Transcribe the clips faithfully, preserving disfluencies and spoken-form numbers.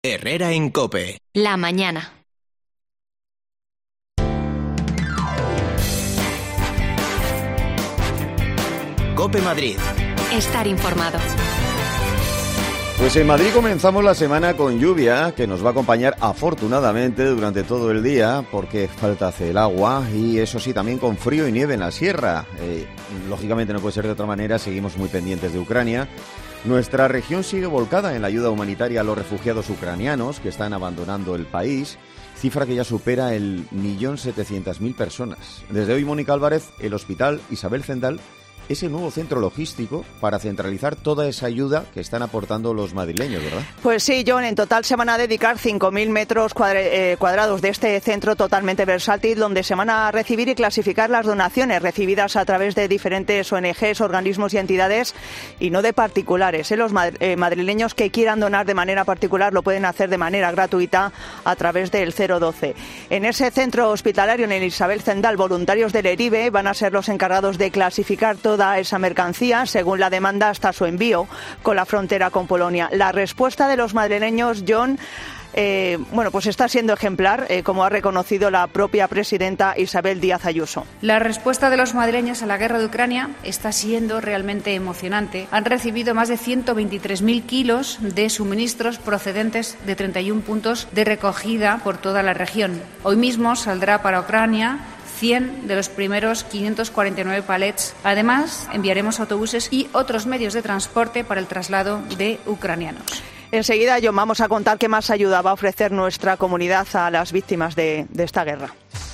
Herrera en COPE. La mañana. COPE Madrid. Estar informado. Pues en Madrid comenzamos la semana con lluvia, que nos va a acompañar afortunadamente durante todo el día, porque falta hace el agua, y eso sí, también con frío y nieve en la sierra. Eh, lógicamente no puede ser de otra manera, seguimos muy pendientes de Ucrania. Nuestra región sigue volcada en la ayuda humanitaria a los refugiados ucranianos que están abandonando el país, cifra que ya supera el millón setecientas mil personas. Desde hoy, Mónica Álvarez, el Hospital Isabel Zendal es el nuevo centro logístico para centralizar toda esa ayuda que están aportando los madrileños, ¿verdad? Pues sí, John, en total se van a dedicar cinco mil metros cuadra- eh, cuadrados de este centro totalmente versátil, donde se van a recibir y clasificar las donaciones recibidas a través de diferentes O N Ges, organismos y entidades, y no de particulares. ¿eh? Los mad- eh, madrileños que quieran donar de manera particular lo pueden hacer de manera gratuita a través del cero doce. En ese centro hospitalario, en el Isabel Zendal, voluntarios del ERIBE van a ser los encargados de clasificar todo toda esa mercancía según la demanda hasta su envío con la frontera con Polonia. La respuesta de los madrileños, John, eh, bueno, pues está siendo ejemplar, eh, como ha reconocido la propia presidenta Isabel Díaz Ayuso. La respuesta de los madrileños a la guerra de Ucrania está siendo realmente emocionante. Han recibido más de ciento veintitrés mil kilos de suministros procedentes de treinta y uno puntos de recogida por toda la región. Hoy mismo saldrá para Ucrania cien de los primeros quinientos cuarenta y nueve palets. Además, enviaremos autobuses y otros medios de transporte para el traslado de ucranianos. Enseguida, John, vamos a contar qué más ayuda va a ofrecer nuestra comunidad a las víctimas de, de esta guerra.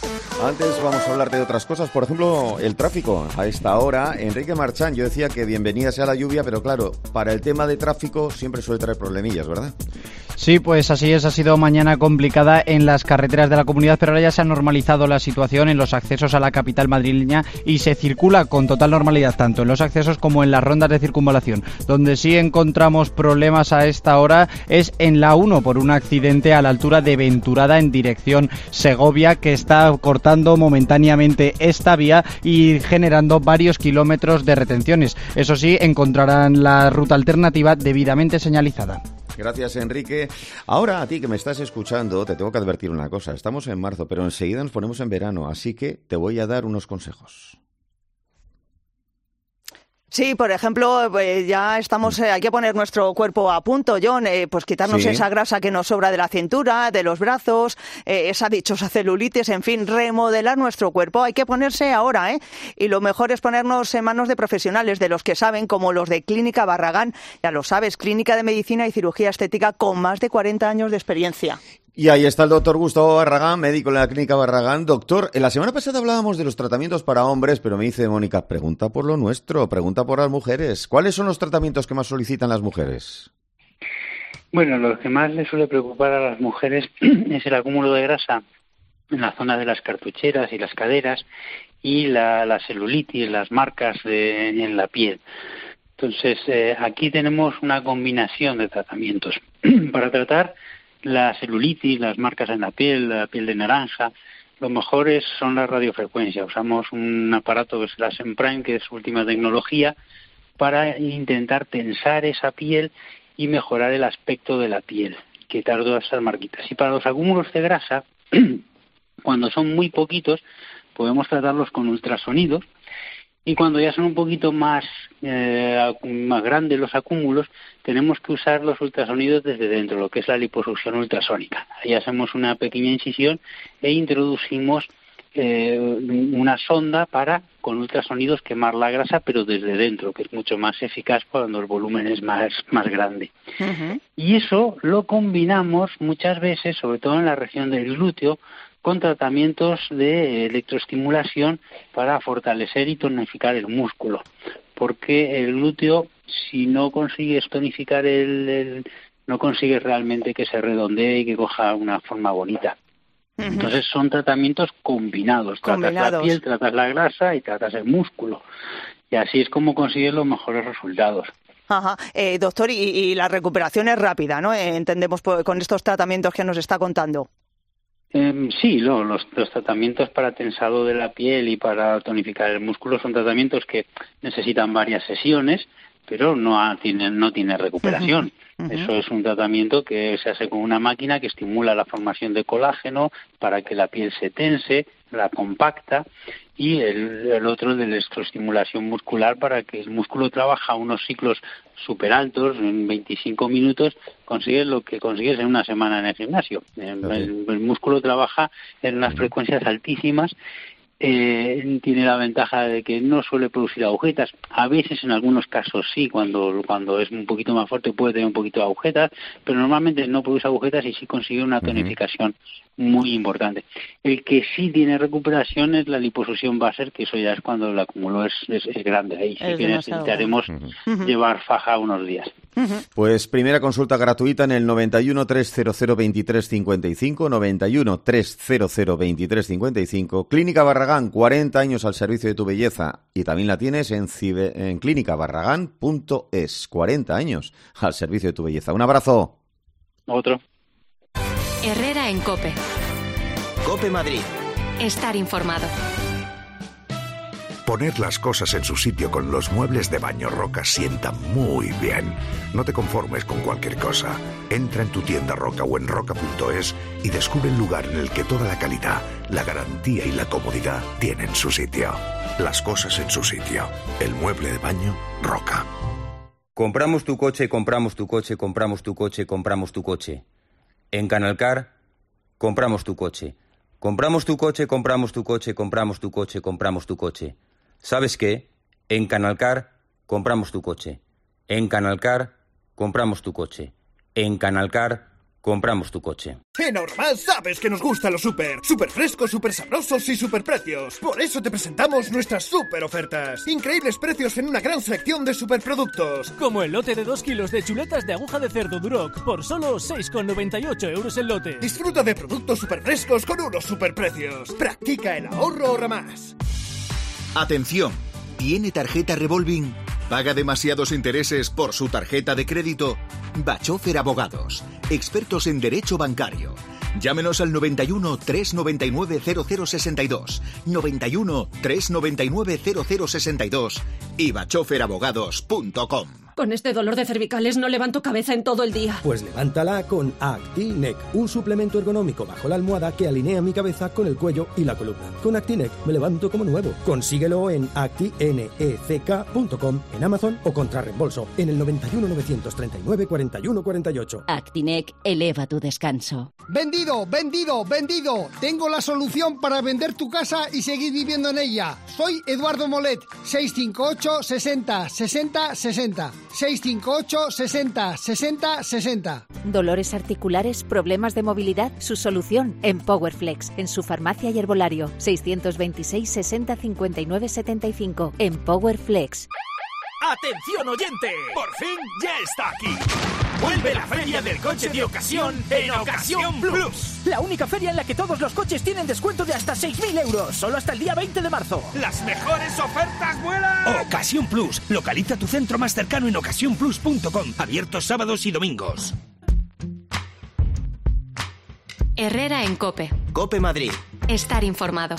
Antes vamos a hablar de otras cosas, por ejemplo, el tráfico. A esta hora, Enrique Marchán, yo decía que bienvenida sea la lluvia, pero claro, para el tema de tráfico siempre suele traer problemillas, ¿verdad? Sí, pues así es, ha sido mañana complicada en las carreteras de la comunidad, pero ahora ya se ha normalizado la situación en los accesos a la capital madrileña y se circula con total normalidad, tanto en los accesos como en las rondas de circunvalación. Donde sí encontramos problemas a esta hora es en la uno, por un accidente a la altura de Venturada en dirección Segovia, que está cortando momentáneamente esta vía y generando varios kilómetros de retenciones. Eso sí, encontrarán la ruta alternativa debidamente señalizada. Gracias, Enrique. Ahora, a ti que me estás escuchando, te tengo que advertir una cosa. Estamos en marzo, pero enseguida nos ponemos en verano, así que te voy a dar unos consejos. Sí, por ejemplo, pues ya estamos, eh, hay que poner nuestro cuerpo a punto, John, eh, pues quitarnos Sí. esa grasa que nos sobra de la cintura, de los brazos, eh, esa dichosa celulitis, en fin, remodelar nuestro cuerpo. Hay que ponerse ahora, ¿eh? Y lo mejor es ponernos en manos de profesionales, de los que saben, como los de Clínica Barragán. Ya lo sabes, Clínica de Medicina y Cirugía Estética con más de cuarenta años de experiencia. Y ahí está el doctor Gustavo Barragán, médico en la Clínica Barragán. Doctor, en la semana pasada hablábamos de los tratamientos para hombres, pero me dice Mónica, pregunta por lo nuestro, pregunta por las mujeres. ¿Cuáles son los tratamientos que más solicitan las mujeres? Bueno, lo que más les suele preocupar a las mujeres es el acúmulo de grasa en la zona de las cartucheras y las caderas y la, la celulitis, las marcas de, en la piel. Entonces, eh, aquí tenemos una combinación de tratamientos. Para tratar la celulitis, las marcas en la piel, la piel de naranja, lo mejor es, son las radiofrecuencias. Usamos un aparato que es la Semprime, que es última tecnología, para intentar tensar esa piel y mejorar el aspecto de la piel, quitar todas esas marquitas. Y para los acúmulos de grasa, cuando son muy poquitos, podemos tratarlos con ultrasonidos. Y cuando ya son un poquito más, eh, más grandes los acúmulos, tenemos que usar los ultrasonidos desde dentro, lo que es la liposucción ultrasónica. Ahí hacemos una pequeña incisión e introducimos eh, una sonda para, con ultrasonidos, quemar la grasa, pero desde dentro, que es mucho más eficaz cuando el volumen es más, más grande. Uh-huh. Y eso lo combinamos muchas veces, sobre todo en la región del glúteo, con tratamientos de electroestimulación para fortalecer y tonificar el músculo, porque el glúteo, si no consigues tonificar el, el no consigues realmente que se redondee y que coja una forma bonita. Uh-huh. Entonces son tratamientos combinados, combinados, tratas la piel, tratas la grasa y tratas el músculo, y así es como consigues los mejores resultados. Ajá. Eh, doctor, y, y la recuperación es rápida, ¿no? Eh, entendemos por, con estos tratamientos que nos está contando. Eh, sí, no, los, los tratamientos para tensado de la piel y para tonificar el músculo son tratamientos que necesitan varias sesiones, pero no ha, tienen, no tiene recuperación. Uh-huh. Eso es un tratamiento que se hace con una máquina que estimula la formación de colágeno para que la piel se tense, la compacta, y el, el otro de electroestimulación muscular para que el músculo trabaja a unos ciclos súper altos, en veinticinco minutos consigues lo que consigues en una semana en el gimnasio. El, el, el músculo trabaja en unas frecuencias altísimas. Eh, tiene la ventaja de que no suele producir agujetas. A veces, en algunos casos sí, cuando cuando es un poquito más fuerte puede tener un poquito de agujetas, pero normalmente no produce agujetas y sí consigue una tonificación uh-huh. muy importante. El que sí tiene recuperación es la liposucción base, que eso ya es cuando el acúmulo es, es, es grande. Ahí sí es que necesitaremos uh-huh. llevar faja unos días. Uh-huh. Pues primera consulta gratuita en el noventa y uno, trescientos veintitrés cincuenta y cinco, noventa y uno, trescientos veintitrés cincuenta y cinco. Clínica Barragán, cuarenta años al servicio de tu belleza, y también la tienes en, cibe, en clínica barragán punto es. cuarenta años al servicio de tu belleza. Un abrazo. Otro. Herrera en COPE. COPE Madrid. Estar informado. Poner las cosas en su sitio con los muebles de baño Roca sienta muy bien. No te conformes con cualquier cosa. Entra en tu tienda Roca o en roca punto es y descubre el lugar en el que toda la calidad, la garantía y la comodidad tienen su sitio. Las cosas en su sitio. El mueble de baño Roca. Compramos tu coche, compramos tu coche, compramos tu coche, compramos tu coche. En Canalcar, compramos tu coche. Compramos tu coche, compramos tu coche, compramos tu coche, compramos tu coche. ¿Sabes qué? En Canalcar, compramos tu coche. En Canalcar, compramos tu coche. En Canalcar, compramos tu coche. En Ahorramás sabes que nos gustan los súper. Súper frescos, súper sabrosos y súper precios. Por eso te presentamos nuestras súper ofertas. Increíbles precios en una gran selección de superproductos. Como el lote de dos kilos de chuletas de aguja de cerdo Duroc por solo seis con noventa y ocho euros el lote. Disfruta de productos súper frescos con unos súper precios. Practica el ahorro Ahorramás. Atención, ¿tiene tarjeta revolving? ¿Paga demasiados intereses por su tarjeta de crédito? Bachofer Abogados, expertos en derecho bancario. Llámenos al noventa y uno, trescientos noventa y nueve, cero cero sesenta y dos, noventa y uno, trescientos noventa y nueve, cero cero sesenta y dos y bachofer abogados punto com. Con este dolor de cervicales no levanto cabeza en todo el día. Pues levántala con Actinec, un suplemento ergonómico bajo la almohada que alinea mi cabeza con el cuello y la columna. Con Actinec me levanto como nuevo. Consíguelo en actinec punto com, en Amazon o contra reembolso en el noventa y uno, novecientos treinta y nueve, cuarenta y uno, cuarenta y ocho. Actinec eleva tu descanso. Vendido, vendido, vendido. Tengo la solución para vender tu casa y seguir viviendo en ella. Soy Eduardo Molet, seiscientos cincuenta y ocho, sesenta, sesenta, sesenta. seiscientos cincuenta y ocho, sesenta, sesenta, sesenta. Dolores articulares, problemas de movilidad, su solución en Powerflex, en su farmacia y herbolario. seiscientos veintiséis, sesenta, cincuenta y nueve, setenta y cinco. En Powerflex. ¡Atención oyente! ¡Por fin ya está aquí! ¡Vuelve la feria del coche de ocasión en Ocasión Plus! La única feria en la que todos los coches tienen descuento de hasta seis mil euros, solo hasta el día veinte de marzo. ¡Las mejores ofertas vuelan! Ocasión Plus. Localiza tu centro más cercano en ocasión plus punto com. Abiertos sábados y domingos. Herrera en COPE. COPE Madrid. Estar informado.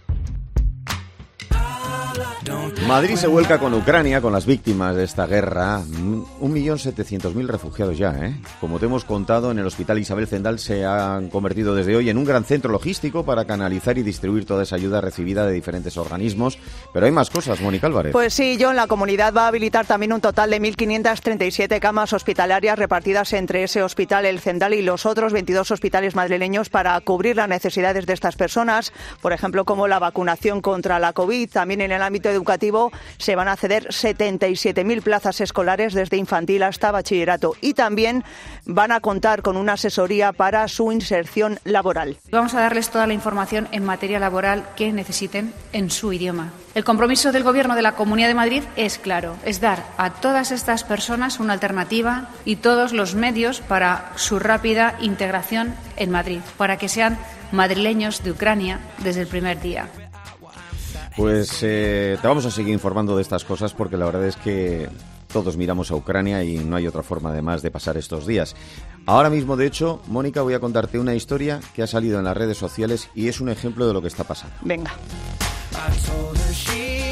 Madrid se vuelca con Ucrania, con las víctimas de esta guerra. Un millón setecientos mil refugiados ya, ¿eh? Como te hemos contado, en el Hospital Isabel Zendal se han convertido desde hoy en un gran centro logístico para canalizar y distribuir toda esa ayuda recibida de diferentes organismos. Pero hay más cosas, Mónica Álvarez. Pues sí, John, la comunidad va a habilitar también un total de mil quinientas treinta y siete camas hospitalarias repartidas entre ese hospital, el Zendal, y los otros veintidós hospitales madrileños para cubrir las necesidades de estas personas, por ejemplo, como la vacunación contra la COVID. También en el ámbito educativo se van a ceder setenta y siete mil plazas escolares desde infantil hasta bachillerato y también van a contar con una asesoría para su inserción laboral. Vamos a darles toda la información en materia laboral que necesiten en su idioma. El compromiso del Gobierno de la Comunidad de Madrid es claro, es dar a todas estas personas una alternativa y todos los medios para su rápida integración en Madrid, para que sean madrileños de Ucrania desde el primer día. Pues eh, te vamos a seguir informando de estas cosas porque la verdad es que todos miramos a Ucrania y no hay otra forma además de pasar estos días. Ahora mismo, de hecho, Mónica, voy a contarte una historia que ha salido en las redes sociales y es un ejemplo de lo que está pasando. Venga.